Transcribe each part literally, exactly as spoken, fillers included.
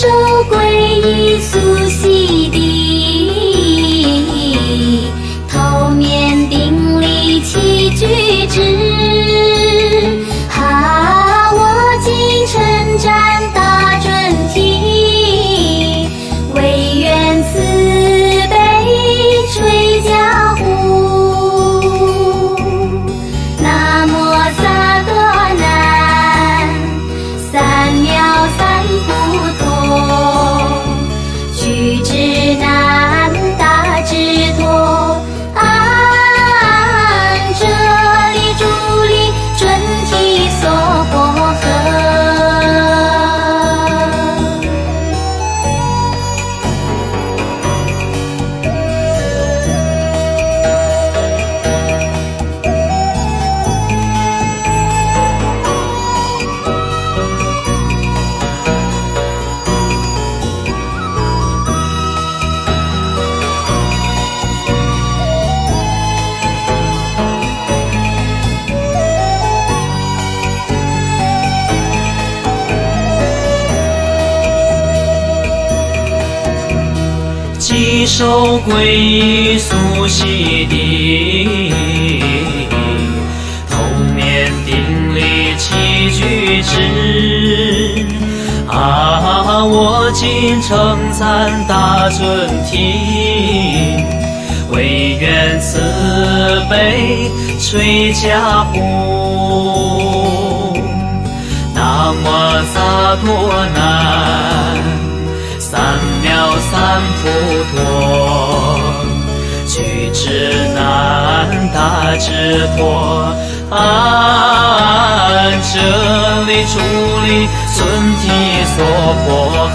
首皈依苏悉地，头面顶礼起居之。哈，我今称赞大尊体，唯愿慈悲垂加护。南无萨多南，三藐三菩陀，具智难大智陀，安这里主力准提娑婆诃。 稽首皈依苏悉地，头面顶礼起居之。啊，我今称赞大尊体，唯愿慈悲垂加护。南无萨多南，三藐三菩陀，具智难大智陀，安这里主力尊提娑婆诃。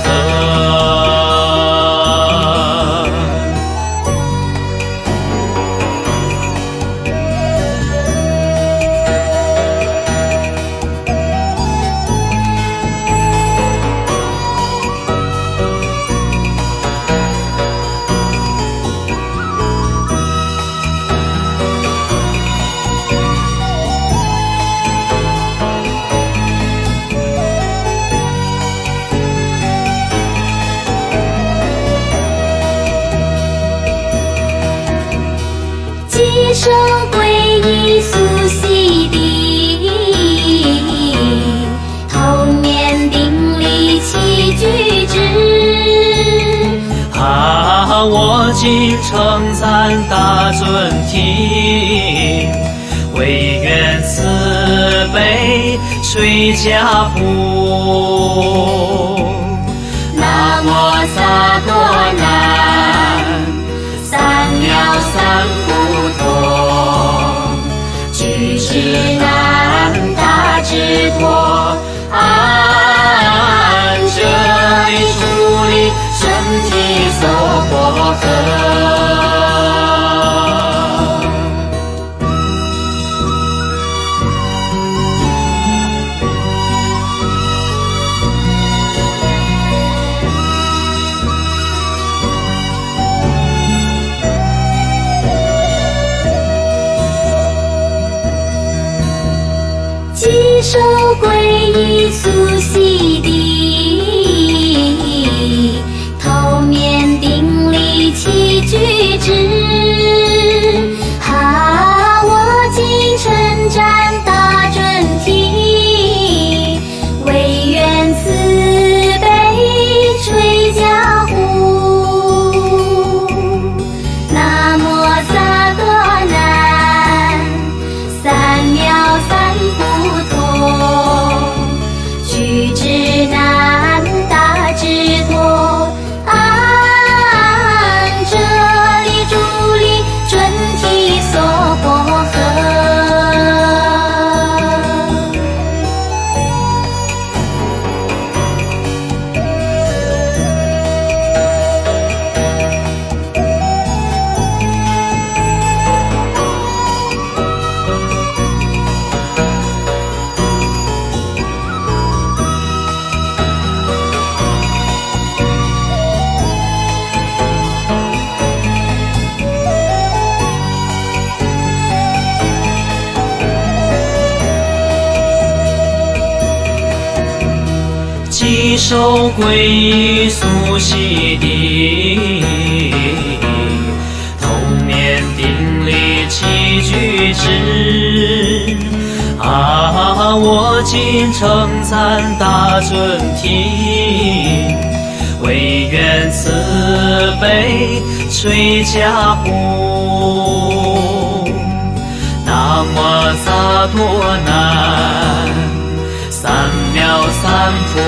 稽首皈依苏悉地，头面顶礼起居之。 啊，我今称赞大尊体，唯愿慈悲垂加护。南无萨多南，三藐三菩陀，具智难大智陀，安这里主力准提娑婆诃。 稽首皈依苏悉地，头面顶礼起居之。哈，我今称赞大尊体，唯愿慈悲垂加护。南无萨多南，三藐三菩陀，具智稽首皈依苏悉地，头面顶礼起居之。啊，我今称赞大尊体，唯愿慈悲垂加护。南无萨多南，三藐三菩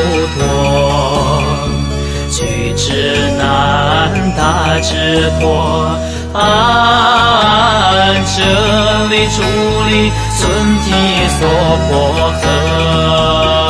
提，具智难大智陀。安这里主力尊体娑婆诃。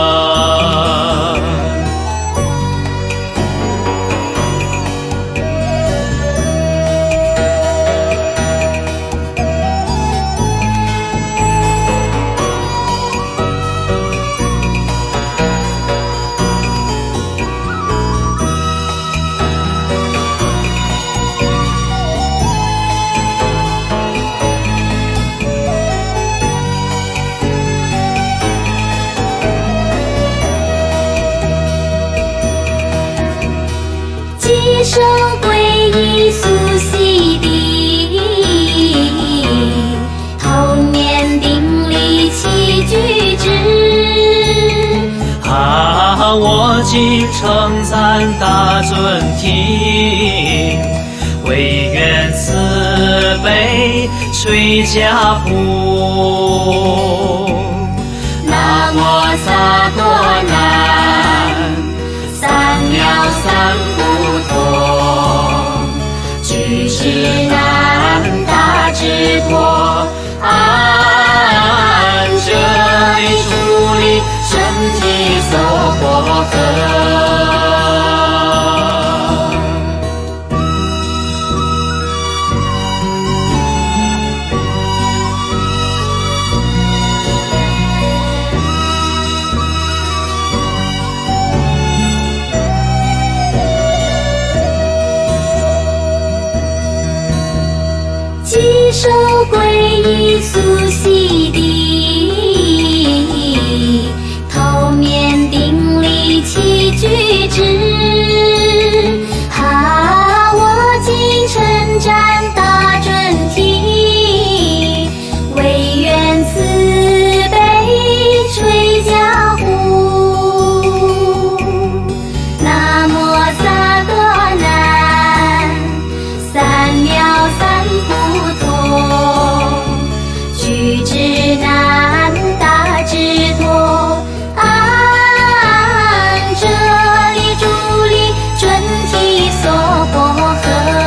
稽首皈依苏悉地，头面顶礼起居之。 啊，我今称赞大尊体，唯愿慈悲垂加护。南无萨多南，三藐三菩提，具智难大智陀。安这里主力身体娑婆诃。 稽首皈依苏悉地，头面顶礼起居之。啊，我今称赞大尊体，唯愿慈悲垂加护。南无萨多南，三藐三菩提，具智难大智陀。安这里主力尊体娑婆诃。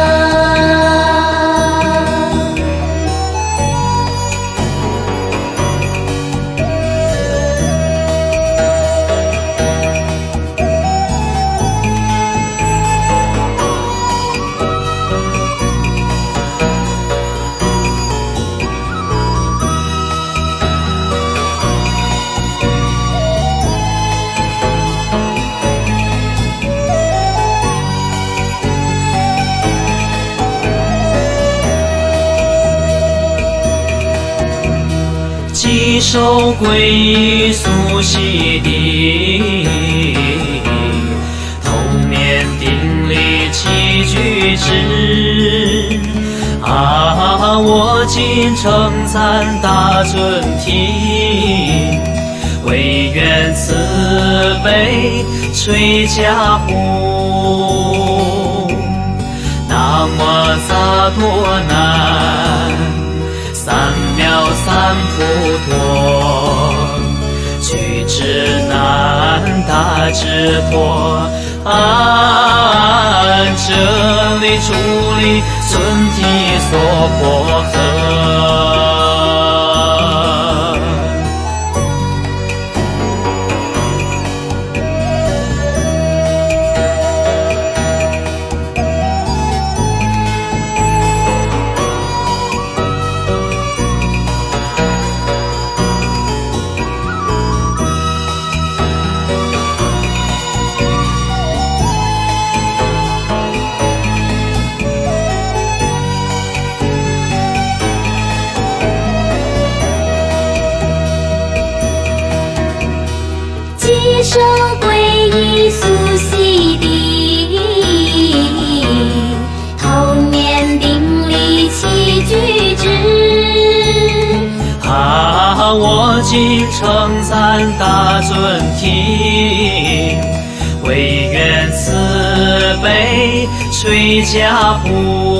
稽首皈依苏悉地，头面顶礼起居之。啊，我今称赞大尊体，唯愿慈悲垂加护。南无萨多南，三藐三菩提，具智难大智陀。安这里主力尊体娑婆诃。 依苏悉地，后年订立起居制。 啊，我今称赞大尊庭，惟愿慈悲垂家谱。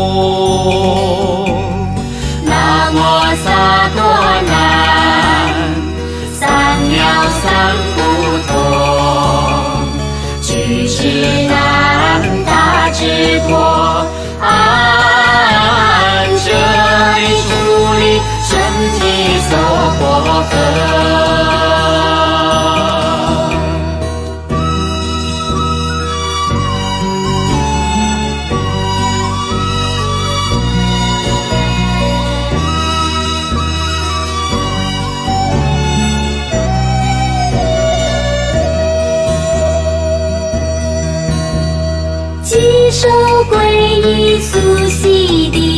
南无萨多南，三藐三菩提，具智难，大智多，安这里处理身体所过河。稽首皈依苏悉地，